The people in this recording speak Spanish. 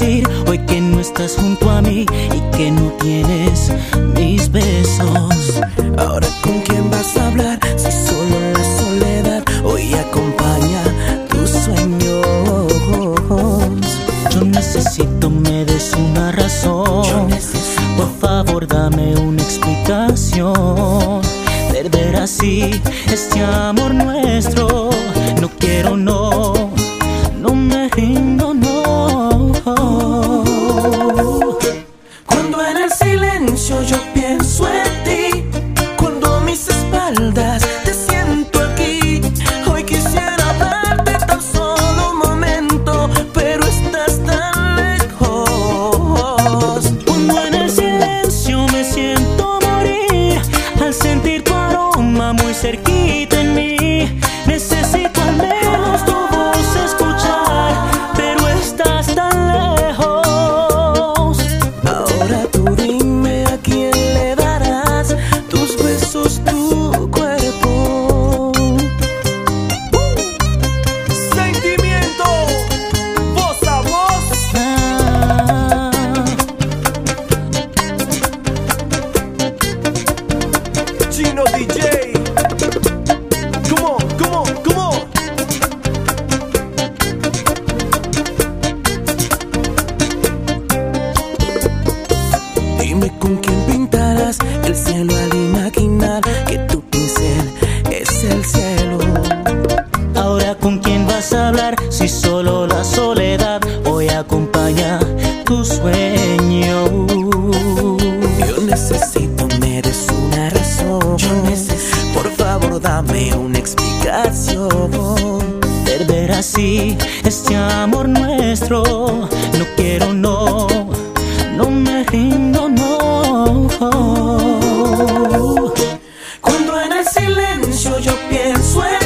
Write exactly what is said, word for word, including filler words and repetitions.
sentir hoy que no estás junto a mí y que no tienes mis besos? Ahora con quién vas a hablar si solo la soledad hoy acompaña tus sueños. Yo necesito me des una razón. Yo necesito. Por favor dame una explicación. Perder así este amor nuestro. No quiero, no, no me rindo, no. Cuando en el silencio yo pienso en ti, cuando a mis espaldas te siento aquí, hoy quisiera hablarte tan solo un momento, pero estás tan lejos. Cuando en el silencio me siento morir, al sentir tu aroma muy cerquita en mí, necesito al menos tu voz escuchar, pero estás tan lejos. Ahora tú dime a quién le darás tus besos, tu cuerpo. Sentimiento, voz a voz. Ah, Chino D J. Come on, come on, come on. Dime con quién pintarás el cielo al imaginar que tu pincel es el cielo. ahora con quién vas a hablar si solo la soledad hoy acompaña tu sueño. Yo necesito me des una razón. Yo necesito. Por favor dame una explicación. Perder así este amor nuestro. No quiero, no, no me rindo, no. Cuando en el silencio yo pienso en